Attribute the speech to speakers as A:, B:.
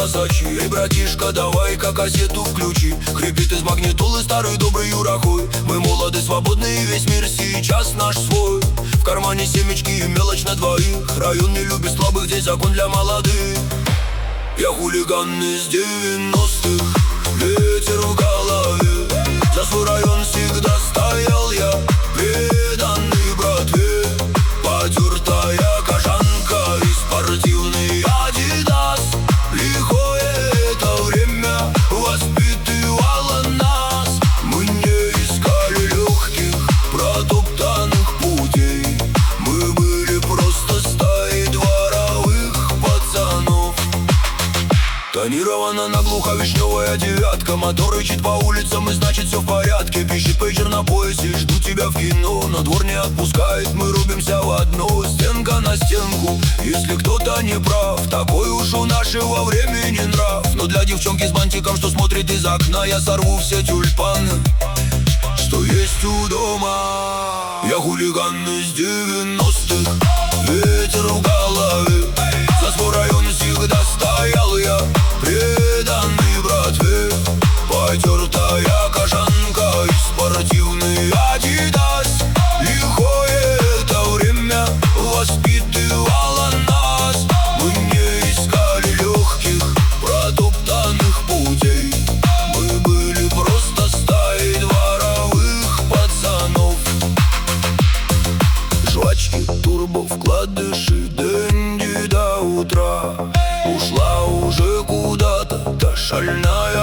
A: красачи. Эй, братишка, давай-ка кассету включи. Хрипит из магнитолы старый добрый Юрахой. Мы молоды, свободны, и весь мир сейчас наш свой. В кармане семечки и мелочь на двоих. Район не любит слабых, здесь закон для молодых. Я хулиган из 90-х, ветер в голове. За свой район всегда стоял я, преданный братве. Потертая кожанка и спортивный Адидас. Лихое это время воспитывало нас. Мы не искали легких, протоптанных путей. Мы были просто стаей дворовых пацанов. Тонирована наглухо вишневая девятка. Мотор рычит по улицам, и значит все в порядке. Пищит пейджер на поясе, жду тебя в кино. Но двор не отпускает, мы рубимся в одно. Стенка на стенку, если кто-то не прав. Такой уж у нашего времени нрав. Но для девчонки с бантиком, что смотрит из окна, я сорву все тюльпаны, что есть у дома. Я хулиган из 90-х, ветер в голове. За свой район всегда стоял я, преданный братве. Потертая кожанка и спортивный Адидас. Лихое это время воспитывало нас. Мы не искали легких, протоптанных путей. Мы были просто стаей дворовых пацанов. Жвачки, турбо, вкладыши, дэнди до утра. Ушла уже куда-то та шальная